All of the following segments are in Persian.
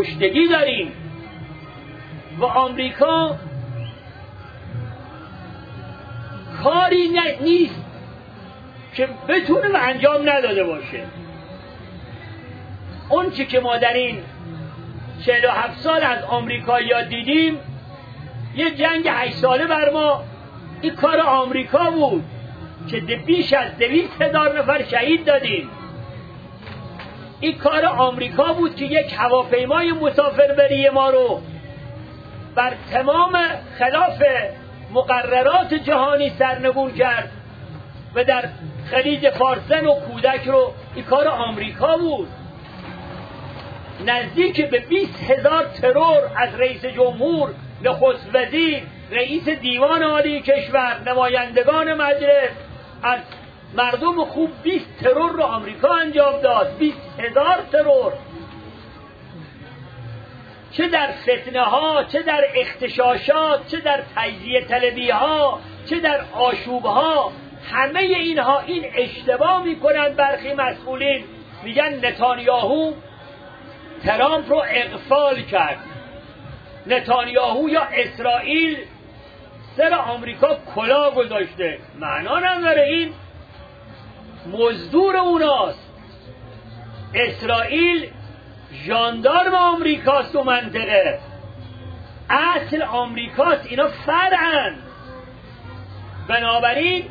کشتگی داریم و آمریکا کاری نیست که بتونه و انجام نداده باشه. اون چی که ما در این 47 سال از آمریکا یاد دیدیم، یه جنگ 8 ساله بر ما، این کار آمریکا بود که بیش از 200,000 نفر شهید دادیم. این کار آمریکا بود که یک هواپیمای مسافربری ما رو بر تمام خلاف مقررات جهانی سرنگون کرد و در خلیج فارس و کودک رو، این کار آمریکا بود. نزدیک به 20,000 ترور از رئیس جمهور، نخست وزیر، رئیس دیوان عالی کشور، نمایندگان مجلس، از مردم خوب 20 ترور رو آمریکا انجام داد. 20,000 ترور، چه در فتنه ها، چه در اغتشاشات، چه در تجزیه طلبی ها، چه در آشوب ها. همه اینها این اشتباه میکنن برخی مسئولین، میگن نتانیاهو ترامپ رو اغفال کرد، نتانیاهو یا اسرائیل سر آمریکا کلا گذاشته. معنا نداره، این مزدور اوناست. اسرائیل ژاندارم آمریکاست و منطقه، اصل آمریکاست، اینا فرعن. بنابراین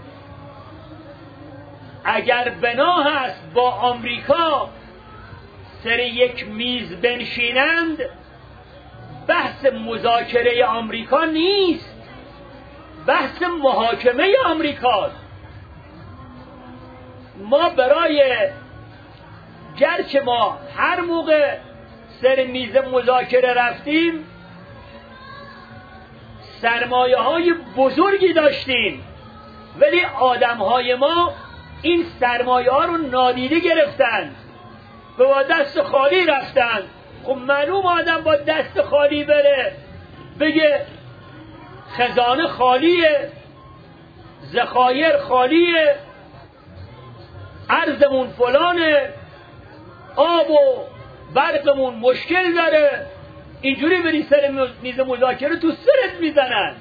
اگر بنا هست با آمریکا سر یک میز بنشینند، بحث مذاکره آمریکا نیست، بحث محاکمه آمریکاست. ما برای، گرچه ما هر موقع سر میز مذاکره رفتیم سرمایه های بزرگی داشتیم، ولی آدم های ما این سرمایه ها رو نادیده گرفتن و با دست خالی رفتن. خب معلوم آدم با دست خالی بره بگه خزانه خالیه، ذخایر خالیه، ارزمون فلانه، آب و برقمون مشکل داره، اینجوری بری سر میز مذاکره تو سرت میزنن.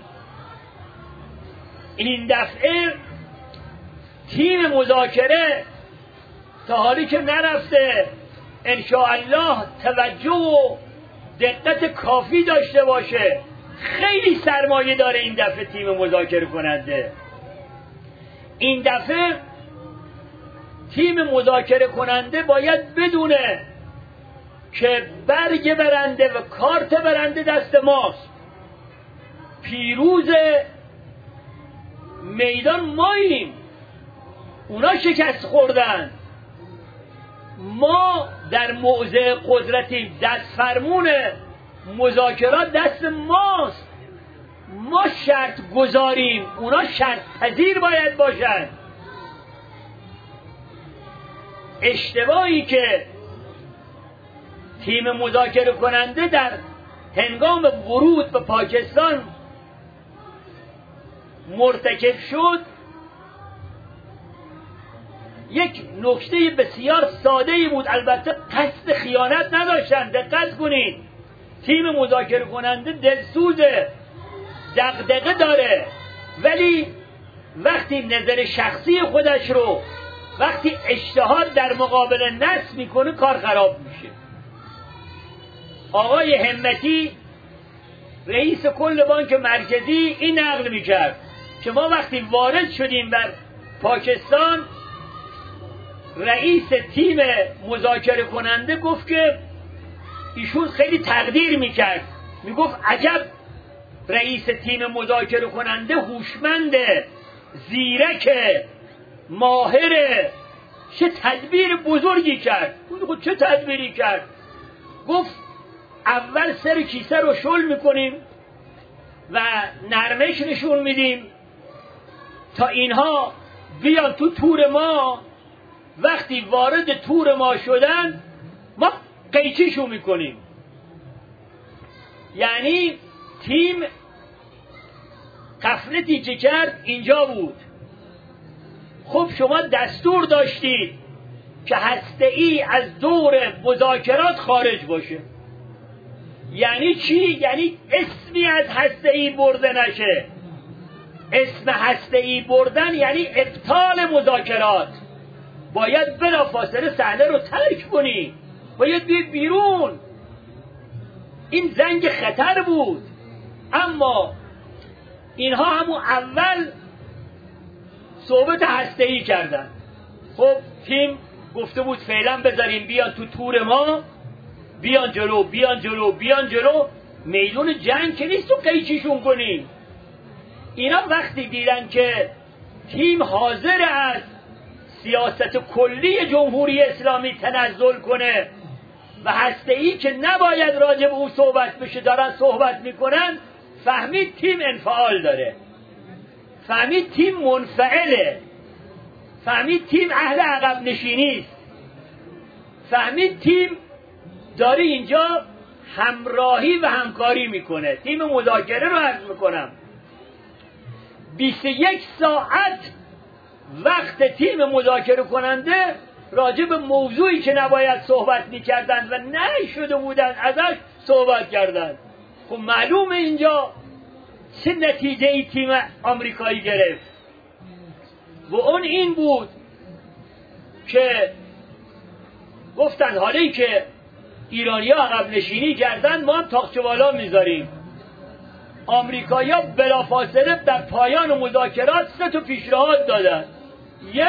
این دفعه تیم مذاکره تا حالی که نرفته انشاءالله توجه و دقت کافی داشته باشه. خیلی سرمایه داره این دفعه تیم مذاکره کننده. این دفعه تیم مذاکره کننده باید بدونه که برگ برنده و کارت برنده دست ماست. پیروز میدان ماییم، اونا شکست خوردن، ما در موضع قدرتیم، دست فرمون مذاکرات دست ماست. ما شرط گذاریم، اونا شرط پذیر باید باشن. اشتباهی که تیم مذاکره کننده در هنگام ورود به پاکستان مرتکب شد، یک نکته بسیار ساده‌ای بود. البته قصد خیانت نداشتن، دقت کنید. تیم مذاکره کننده دلسوزه، دغدغه داره، ولی وقتی نظر شخصی خودش رو، وقتی اجتهاد در مقابل نص میکنه، کار خراب میشه. آقای همتی رئیس کل بانک مرکزی این نقل میکرد که ما وقتی وارد شدیم بر پاکستان، رئیس تیم مذاکره کننده گفت که ایشون خیلی تقدیر میکرد، میگفت عجب رئیس تیم مذاکره کننده هوشمنده، زیرکه، ماهره، چه تدبیر بزرگی کرد. گفت چه تدبیری کرد؟ گفت اول سر کیسه رو شل میکنیم و نرمش نشون میدیم تا اینها بیان تو تور ما. وقتی وارد تور ما شدن ما قیچیشو میکنیم. یعنی تیم غفلتی که کرد اینجا بود. خب شما دستور داشتید که هسته‌ای از دور مذاکرات خارج باشه. یعنی چی؟ یعنی اسمی از هسته‌ای برده نشه. اسم هسته‌ای بردن یعنی ابطال مذاکرات. باید بلافاصله صحنه رو ترک کنی، باید بیای بیرون. این زنگ خطر بود. اما اینها همون اول صحبت هسته‌ای کردن. خب تیم گفته بود فعلا بذاریم بیان تو تور ما، بیان جلو بیان جلو بیان جلو، میدون جنگ که نیست تو قیچیشون کنیم. اینا وقتی دیدن که تیم حاضر است سیاست کلی جمهوری اسلامی تنزل کنه و هسته‌ای که نباید راجع به او صحبت بشه دارن صحبت میکنن، فهمید تیم انفعال داره، فهمید تیم منفعله، فهمید تیم اهل عقب نشینی است، فهمید تیم داره اینجا همراهی و همکاری میکنه. تیم مذاکره رو عرض میکنم 21 ساعت وقت تیم مذاکره کننده راجع به موضوعی که نباید صحبت میکردن و نهی شده بودن ازش صحبت کردن. خب معلومه اینجا چه نتیجه ای تیم آمریکایی گرفت و اون این بود که گفتن حالی که ایرانی‌ها عقب نشینی کردن ما هم تاقچه بالا میذاریم. آمریکایی‌ها بلافاصله در پایان مذاکرات 3 تا پیشنهاد دادن. 1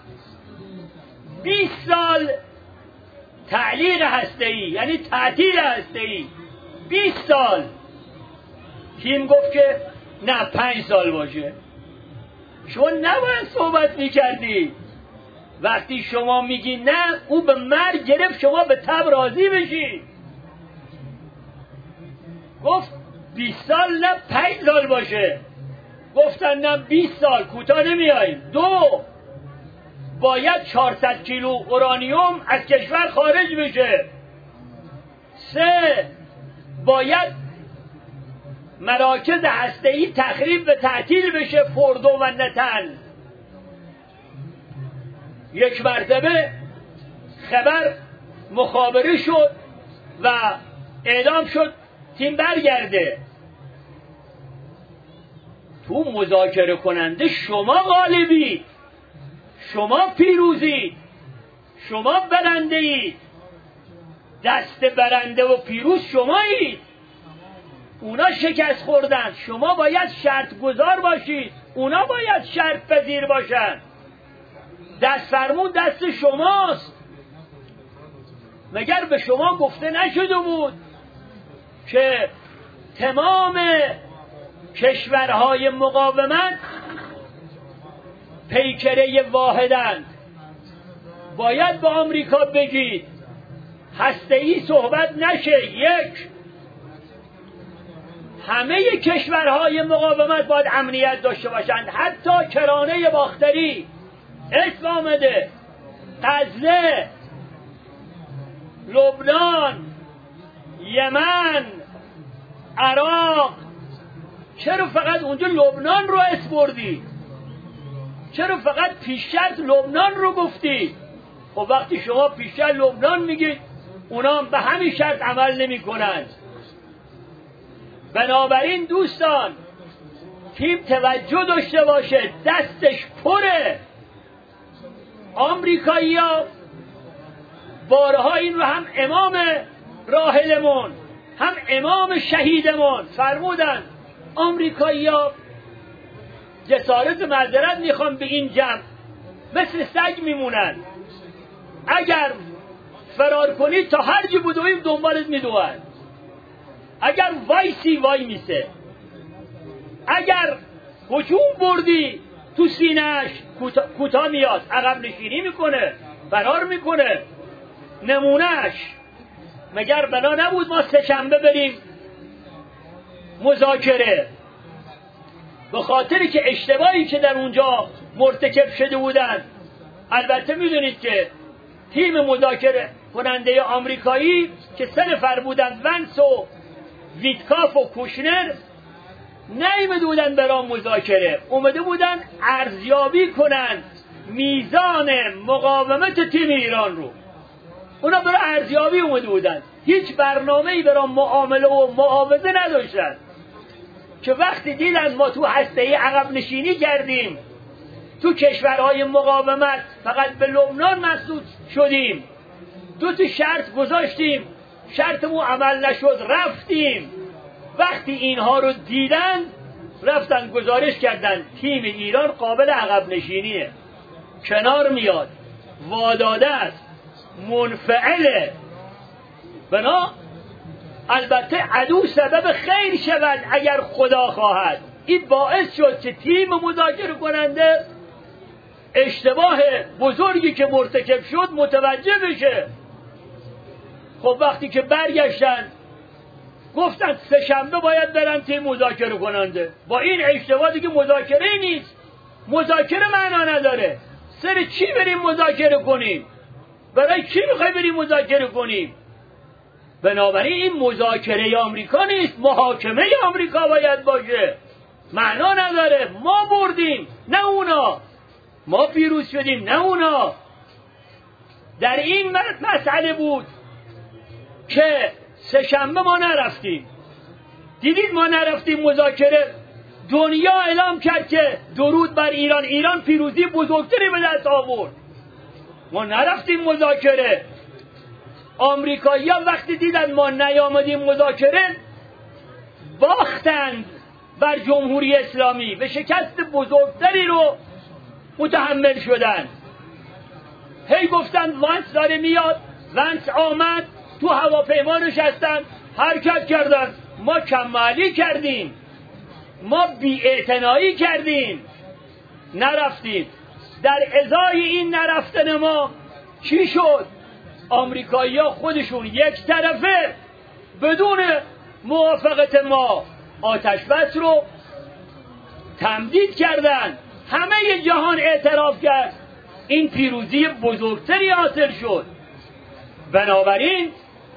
20 سال تعلیق هسته‌ای، یعنی تعطیل هسته‌ای 20 سال. تیم گفت که نه 5 سال باشه. شما نباید صحبت میکردی. وقتی شما میگی نه او به مرگ گرفت شما به تب راضی بشی. گفت 20 سال نه 5 سال باشه. گفتن نه 20 سال کوتاه نمیاییم. 2 باید 400 کیلو اورانیوم از کشور خارج بشه. 3 باید مراکز هسته‌ای تخریب و تعطیل بشه، فوردو و نتن. یک مرتبه خبر مخابره شد و اعلام شد تیم برگرده. تو مذاکره کننده شما غالبید، شما پیروزید، شما برنده اید، دست برنده و پیروز شمایید. اونا شکست خوردن، شما باید شرط گذار باشید، اونا باید شرط پذیر باشن. دست فرمون دست شماست. مگر به شما گفته نشده بود که تمام کشورهای مقاومت پیکره واحدند؟ باید با آمریکا بگید هسته‌ای صحبت نشه. 1 همه کشورهای مقاومت باید امنیت داشته باشند، حتی کرانه باختری اسم آمده، غزه، لبنان، یمن، عراق. چرا فقط اونجا لبنان رو اسم بردی؟ چرا فقط پیش شرط لبنان رو گفتی؟ خب وقتی شما پیش شرط لبنان میگید اونا هم به همین شرط عمل نمی کنند. بنابراین دوستان تیم توجه داشته باشه، دستش پره. آمریکایی‌ها بارها این رو هم امام راحلمون هم امام شهیدمون فرمودن. آمریکایی‌ها جسارت معذرت میخوام به این جمع مثل سگ میمونن. اگر فرار کنی تا هر جا بدویم دنبالت میدوئن. اگر وایسی وای میسه. اگر هجوم بردی تو سینه‌اش کوتاه میاد، عقب نشینی میکنه، فرار میکنه. نمونهش مگر بنا نبود ما 3 شنبه بریم مذاکره؟ به خاطری که اشتباهی که در اونجا مرتکب شده بودن. البته میدونید که تیم مذاکره کننده آمریکایی که 3 نفر بودن، ونس و ویتکاف و کوشنر، نیامده بودن برای مذاکره، اومده بودن ارزیابی کنن میزان مقاومت تیم ایران رو. اونا برای ارزیابی اومده بودن، هیچ برنامه‌ای برای معامله و معاوضه نداشتن، که وقتی دیدن ما تو هسته‌ای عقب نشینی کردیم، تو کشورهای مقاومت فقط به لبنان محدود شدیم، دو تا شرط گذاشتیم، شرطمون عمل نشد، رفتیم. وقتی اینها رو دیدن رفتن گزارش کردن تیم ایران قابل عقب نشینیه، کنار میاد، واداده است، منفعله. بنا البته عدو سبب خیر شود اگر خدا خواهد. این باعث شد که تیم مذاکره کننده اشتباه بزرگی که مرتکب شد متوجه بشه. خب وقتی که برگشتن گفتن سه‌شنبه باید برن تیم مذاکره کننده، با این اشتباه دیگه مذاکره نیست، مذاکره معنا نداره. سر چی بریم مذاکره کنیم؟ برای کی میخوای بریم مذاکره کنیم؟ بنابراین این مذاکره آمریکا نیست، محاکمه آمریکا باید باشه. معنا نداره. ما بردیم نه اونا، ما پیروز شدیم نه اونا. در این مسئله بود که سه‌شنبه ما نرفتیم. دیدید ما نرفتیم مذاکره، دنیا اعلام کرد که درود بر ایران، ایران پیروزی بزرگتری به دست آورد. ما نرفتیم مذاکره. آمریکایی‌ها وقتی دیدن ما نیامدیم مذاکره باختند بر جمهوری اسلامی، به شکست بزرگتری رو متحمل شدن. هی گفتند وانس داره میاد، وانس آمد، تو هواپیما نشستن، حرکت کردن. ما کمالی کردیم، ما بی‌اعتنایی کردیم، نرفتیم. در ازای این نرفتن ما چی شد؟ آمریکایی‌ها خودشون یک طرفه بدون موافقت ما آتش بس رو تمدید کردن. همه جهان اعتراف کرد، این پیروزی بزرگتری حاصل شد. بنابراین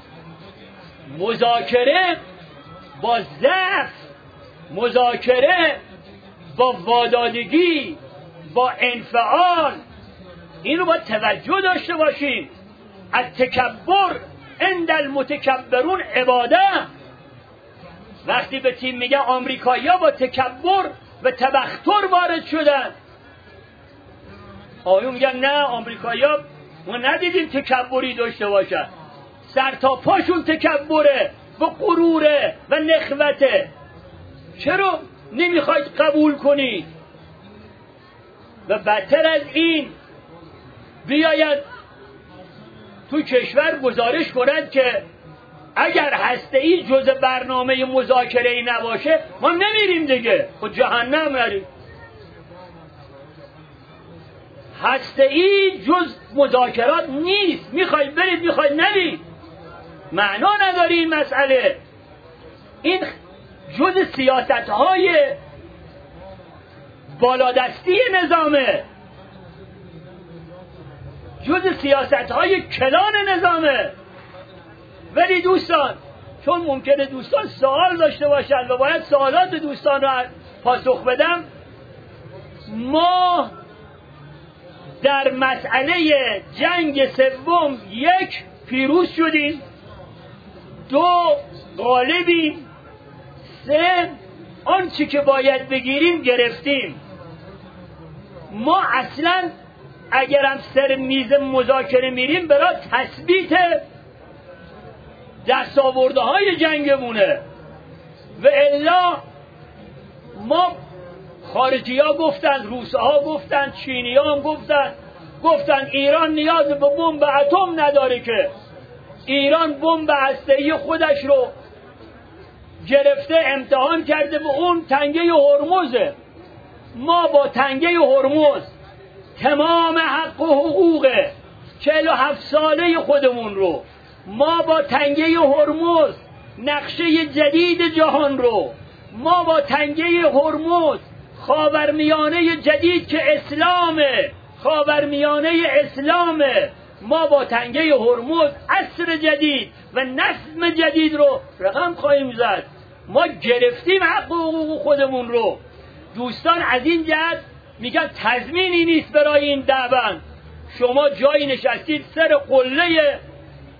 مذاکره با ضعف، مذاکره با وادادگی، با انفعال، این رو باید توجه داشته باشیم. التکبر عند المتکبرون عباده. وقتی به تیم میگه آمریکایی‌ها با تکبر و تبختر وارد شدن، آیون میگن نه، آمریکایی‌ها ما ندیدیم تکبری داشته باشن، سر تا پاشون تکبره و غروره و نخوته. چرا نمیخواید قبول کنید؟ و بدتر از این بیاید تو کشور گزارش کنند که اگر هسته‌ای جز برنامه مذاکره‌ای نباشه ما نمیریم دیگه، خود جهنم نریم. هسته‌ای جز مذاکرات نیست، میخواید برید میخواید نرید، معنا نداره این مسئله. این جز سیاست‌های بالادستی نظامه، جز سیاست‌های کلان نظامه. ولی دوستان، چون ممکنه دوستان سوال داشته باشند و باید سوالات دوستان را پاسخ بدم، ما در مسئله جنگ سوم 1 پیروز شدیم، 2 غالبیم، 3 آنچه که باید بگیریم گرفتیم. ما اصلا اگرم سر میز مذاکره میریم برای تثبیت دستاوردهای جنگمونه، و الا ما خارجی ها گفتن، روس ها گفتن، چینی ها هم گفتن ایران نیاز به بمب اتم نداره، که ایران بمب هسته‌ای خودش رو گرفته امتحان کرده به اون تنگه هرمزه. ما با تنگه هرمز تمام حق و حقوق 47 ساله خودمون رو، ما با تنگه هرمز نقشه جدید جهان رو، ما با تنگه هرمز خاورمیانه جدید که اسلامه، خاورمیانه اسلامه، ما با تنگه هرمز عصر جدید و نسم جدید رو رقم خواهیم زد. ما گرفتیم حق و حقوق خودمون رو. دوستان از این جهت میگن تضمینی نیست برای این دعوان. شما جایی نشستید سر قله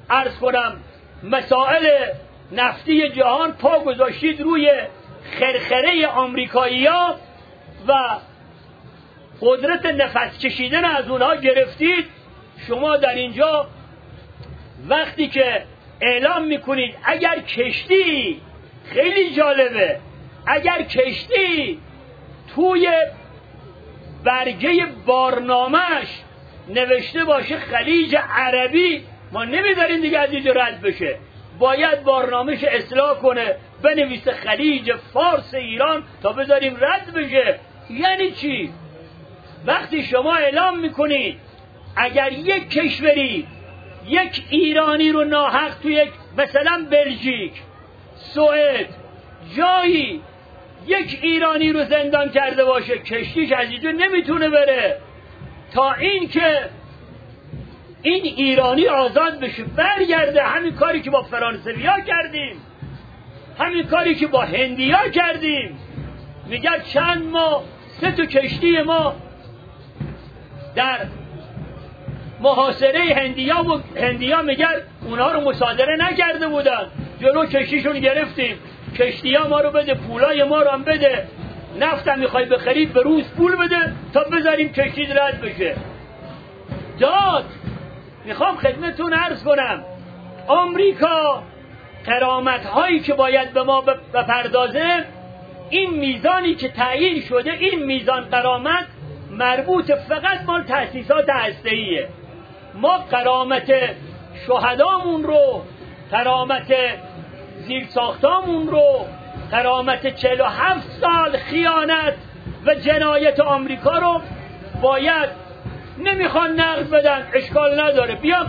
عرض کنم مسائل نفتی جهان پا گذاشتید روی خرخره آمریکایی‌ها و قدرت نفس کشیدن از اونها گرفتید. شما در اینجا وقتی که اعلام میکنید اگر کشتی، خیلی جالبه، اگر کشتی توی برگه بارنامهش نوشته باشه خلیج عربی، ما نمیذاریم دیگه از اینجا رد بشه، باید بارنامهش اصلاح کنه بنویسه خلیج فارس ایران تا بذاریم رد بشه. یعنی چی؟ وقتی شما اعلام میکنید اگر یک کشوری یک ایرانی رو ناحق توی مثلا بلژیک، سوئد، جایی یک ایرانی رو زندان کرده باشه، کشتیش از اینجا نمیتونه بره تا این که این ایرانی آزاد بشه برگرده. همین کاری که با فرانسویا کردیم، همین کاری که با هندیا کردیم. میگه چند ماه 3 تا کشتی ما در محاصره هندیا میگن اونها رو مصادره نکرده بودن، جلو کشتیشون گرفتیم، کشتی ها ما رو بده، پولای ما رو هم بده، نفتم میخوای بخرید به روز پول بده تا بذاریم کشتی رد بشه. داد. میخوام خدمتون عرض کنم آمریکا غرامت هایی که باید به ما بپردازه، این میزانی که تعیین شده، این میزان غرامت مربوط فقط مال تأسیسات هسته‌ایه. ما غرامت شهدامون رو، غرامت زیرساختامون رو، غرامت 47 سال خیانت و جنایت آمریکا رو باید، نمیخوان نقد بدن اشکال نداره، بیان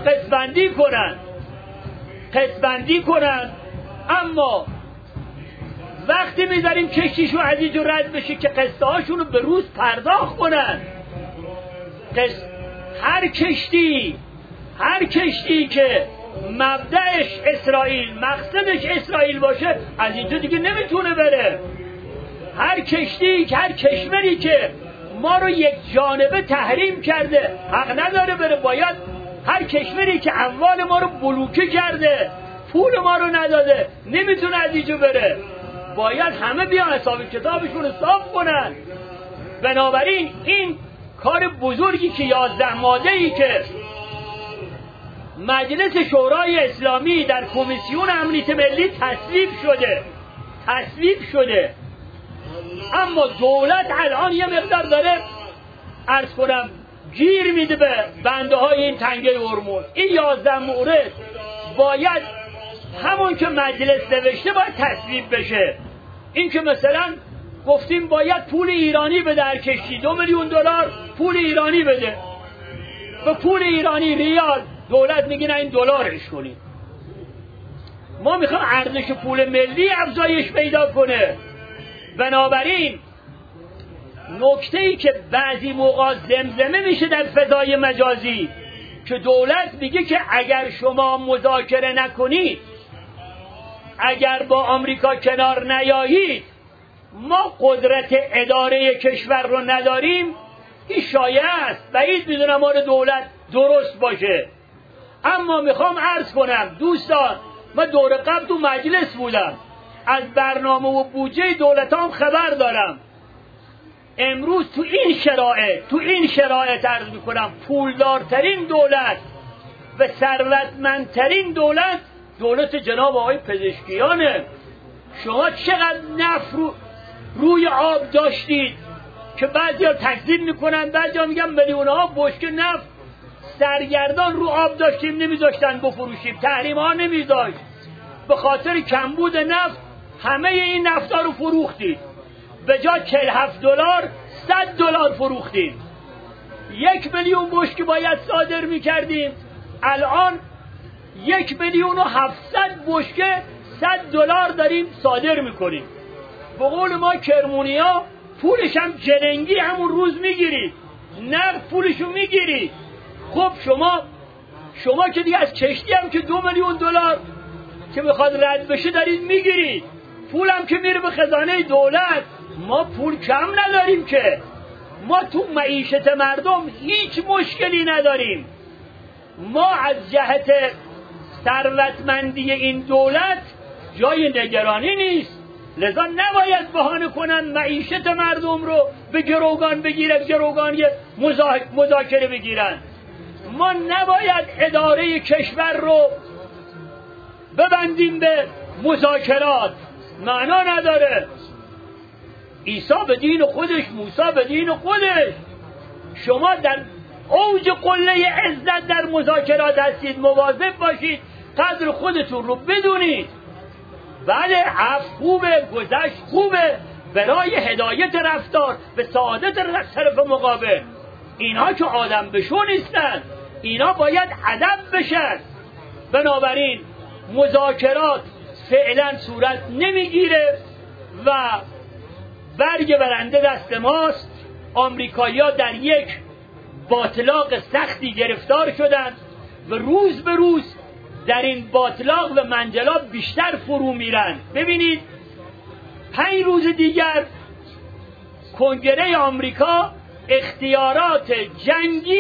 قسط‌بندی کنن، اما وقتی میذاریم کشتیشو از اینجا رد بشه که قسطه هاشون رو به روز پرداخت کنن. هر کشتی که مبدأش اسرائیل، مقصدش اسرائیل باشه از اینجا دیگه نمیتونه بره. هر کشوری که ما رو یک جانبه تحریم کرده حق نداره بره. باید هر کشوری که اموال ما رو بلوکه کرده، پول ما رو نداده، نمیتونه از اینجا بره. باید همه بیان حساب کتابشون رو صاف کنن. بنابراین این کار بزرگی که 11 ماده‌ای که مجلس شورای اسلامی در کمیسیون امنیت ملی تصویب شده، اما دولت الان یه مقدار داره عرض کنم گیر میده به بنده های این تنگه هرمز. این 11 مورد باید همون که مجلس نوشته باید تصویب بشه. این که مثلا گفتیم باید پول ایرانی بده هر کشتی، 2 میلیون دلار پول ایرانی بده، به پول ایرانی ریال، دولت میگه نه این دلارش کنید. ما میخوام ارزش پول ملی افزایش پیدا کنه. بنابراین نکته‌ای که بعضی موقع زمزمه میشه در فضای مجازی که دولت میگه که اگر شما مذاکره نکنید، اگر با آمریکا کنار نیایید، ما قدرت اداره کشور رو نداریم. این شایعه است، بعید میدونم ما دولت درست باشه. اما میخوام عرض کنم دوستان، من دور قبل تو مجلس بودم، از برنامه و بودجه دولت هم خبر دارم. امروز تو این شرایط عرض میکنم پولدارترین دولت و ثروتمندترین دولت جناب آقای پزشکیانه. شما چقدر نفت روی آب داشتید که بعضیا تکذیب میکنن، بعضیا میگن میلیون‌ها بشکه نفت سرگردان رو آب داشتیم نمیذاشتن بفروشیم، تحریم ها نمیذاشت. به خاطر کمبود نفت همه این نفتا رو فروختید، به جا 47 دلار 100 دلار فروختیم. 1 میلیون بشکه باید صادر میکردیم، الان 1,700,000 بشکه 100 دلار داریم صادر میکنیم. به قول ما کرمونیا پولش هم جرنگی همون روز میگیرید، نقد پولشو میگیرید. خب شما که دیگه از کشتی هم که 2 میلیون دلار که بخواد رد بشه دارید میگیرید، پولم که میره به خزانه دولت. ما پول کم نداریم که، ما تو معیشت مردم هیچ مشکلی نداریم. ما از جهت ثروتمندی این دولت جای نگرانی نیست. لذا نباید بهانه کنن معیشت مردم رو به گروگان بگیرن، گروگان مذاکره بگیرن. ما نباید اداره کشور رو ببندیم به مذاکرات، معنا نداره. عیسی به دین خودش، موسی به دین خودش. شما در اوج قله عزت در مذاکرات هستید، مواظب باشید، قدر خودتون رو بدونید. بله عفو خوبه، گذشت خوبه برای هدایت رفتار به سعادت طرف مقابل. اینها که آدم بشو نیستن، اینا باید ادب بشن. بنابراین مذاکرات فعلا صورت نمیگیره و برگ برنده دست ماست. آمریکایی‌ها در یک باطلاق سختی گرفتار شدند و روز به روز در این باطلاق و منجلاب بیشتر فرو میرن. ببینید 5 روز دیگر کنگره آمریکا اختیارات جنگی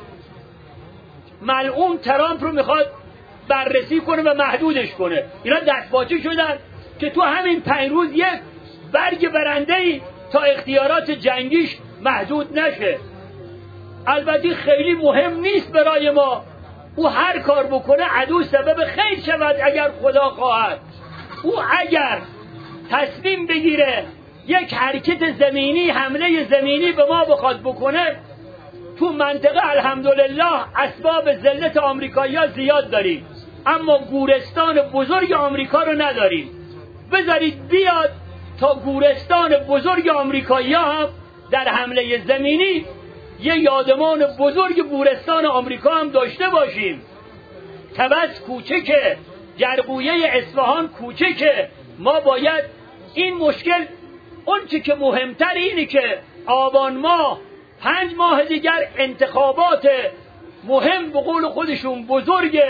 ملعون ترامپ رو میخواد بررسی کنه و محدودش کنه. اینا دستپاچه شدن که تو همین 5 روز یک برگ برنده‌ای تا اختیارات جنگیش محدود نشه. البته خیلی مهم نیست برای ما، او هر کار بکنه عدو سبب خیر شود اگر خدا خواهد. او اگر تصمیم بگیره یک حرکت زمینی، حمله زمینی به ما بخواد بکنه، تو منطقه الحمدلله اسباب ذلت آمریکایی‌ها زیاد داریم، اما گورستان بزرگ آمریکا رو نداریم. بذارید بیاد تا گورستان بزرگ آمریکایی‌ها هم در حمله زمینی یه یادمان بزرگ گورستان آمریکا هم داشته باشیم. طبس کوچکه، جرقویه اصفهان کوچکه. ما باید این مشکل، اون چی که مهمتر اینه که آبان ماه 5 ماه دیگر انتخابات مهم به قول خودشون بزرگ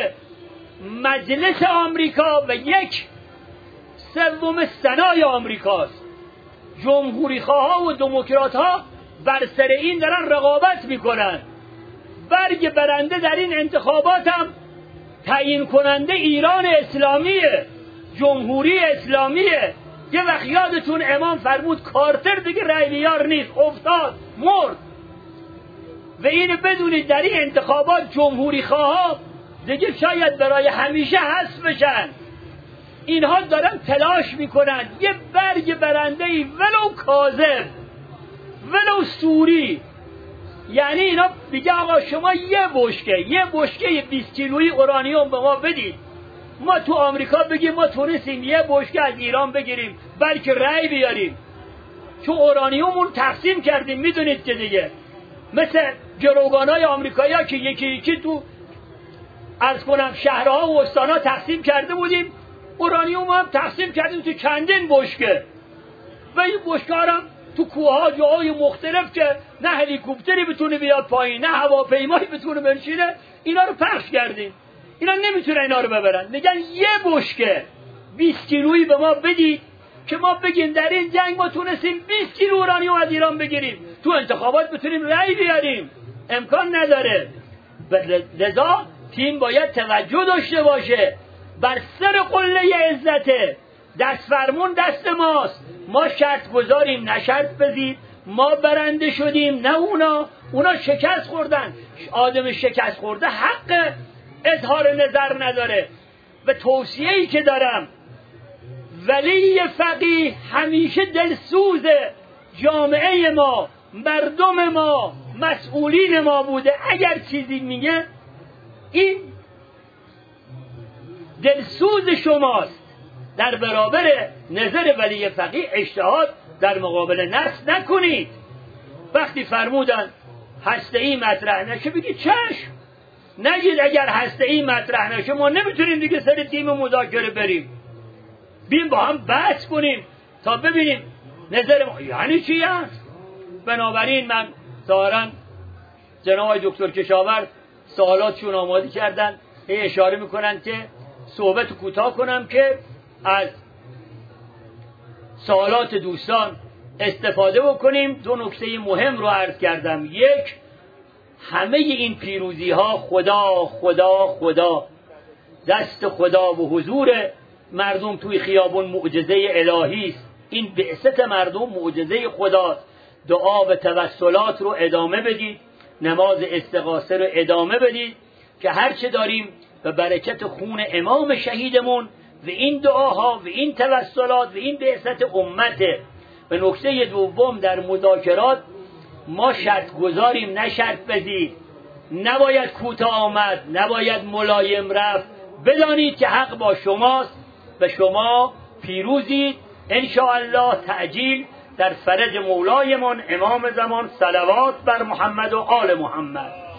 مجلس آمریکا و 1/3 سنای آمریکاست. جمهوری خواه و دموکرات ها بر سر این دارن رقابت میکنن. برگ برنده در این انتخابات هم تعیین کننده ایران اسلامیه، جمهوری اسلامیه. یه وقت یادتون امام فرمود کارتر دیگه رای بیار نیست، افتاد مرد. و اینو بدونید در این انتخابات جمهوری خواه دیگه شاید برای همیشه حذف بشن. اینها دارن تلاش میکنن یه برگ برنده‌ای ولو کاذب ولو سوری، یعنی اینا میگه آقا شما یه بشکه 20 کیلویی اورانیوم به ما بدید، ما تو آمریکا بگیم ما تونستیم یه بشکه از ایران بگیریم بلکه رأی بیاریم، چون اورانیومون تقسیم کردیم. میدونید که دیگه مثل گروگانای آمریکایی ها که یکی تو عرض کنم شهرها و استانها تقسیم کرده بودیم، اورانیوم هم تقسیم کردیم تو چندین بشکه و این بشکه هم تو کوه‌ها جاهای مختلف که نه هلیکوپتری بتونه بیاد پایین نه هواپیمایی بتونه بنشینه، اینا رو پخش کردیم. اینا نمیتونه اینا رو ببرن. میگن یه بشکه 20 کیلویی به ما بدید که ما بگیم در این جنگ ما تونستیم 20 کیلو اورانیوم از ایران بگیریم، تو انتخابات بتونیم رأی بیاریم. امکان نداره. لذا تیم باید توجه داشته باشه. بر سر قله عزته، دست فرمون دست ماست. ما شرط گذاریم، نه شرط بزید. ما برنده شدیم نه اونا شکست خوردن. آدم شکست خورده حق اظهار نظر نداره. و توصیه‌ای که دارم، ولی فقیه همیشه دلسوز جامعه ما، مردم ما، مسئولین ما بوده. اگر چیزی میگه این دلسوز شماست. در برابر نظر ولی فقیه اجتهاد در مقابل نص نکنید. وقتی فرمودن هسته‌ای مطرح نشه بگید چشم، نگید اگر هسته‌ای مطرح نشه ما نمیتونیم دیگه سر تیم مذاکره بریم، بیم با هم بحث کنیم تا ببینیم نظر ما یعنی چی هست. بنابراین من ظاهراً جناب دکتر کشاورز سوالاتشون آماده کردن، اشاره میکنن که صحبت کوتاه کنم که از سوالات دوستان استفاده بکنیم. 2 نکته مهم رو عرض کردم. یک، همه این پیروزی ها خدا خدا خدا دست خدا و حضور مردم توی خیابون معجزه الهی است. این بعثت مردم معجزه خداست. دعا و توسلات رو ادامه بدید، نماز استغاثه رو ادامه بدید که هر چه داریم به برکت خون امام شهیدمون و این دعاها و این توسلات و این بعثت امته. و نکته دوم در مذاکرات ما شرط گذاریم، نه شرط بزید. نباید کوتاه آمد، نباید ملایم رفت. بدانید که حق با شماست و شما پیروزید انشاءالله. تعجیل در فرج مولایمان امام زمان. صلوات بر محمد و آل محمد.